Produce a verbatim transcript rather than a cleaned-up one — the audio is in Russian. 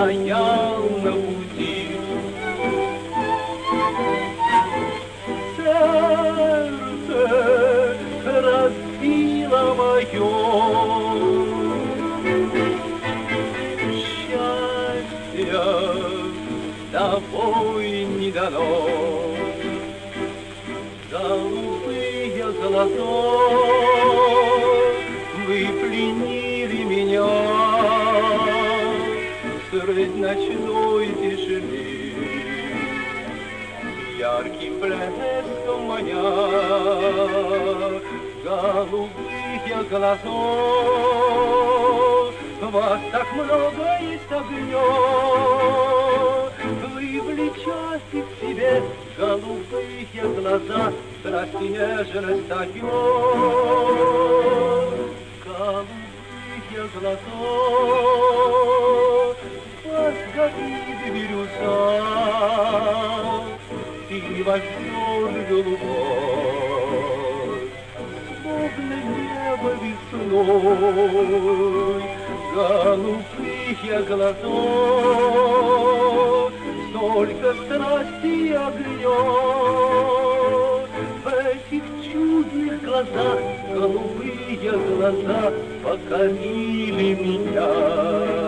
стоял на пути. Сердце разбило мое, счастья тобой не дано. Голубые глаза, вы пленили меня средь ночной тишины, ярким блеском маня. Голубые глаза, вас так много есть огня, вы влечете к себе голубые глаза, страсть и нежность даёт. Голубые глаза, вас горит бирюза, и возьмет голубой, словно небо весной. Голубые глаза, столько страсти и огня. В этих чудных глазах голубые глаза покорили меня.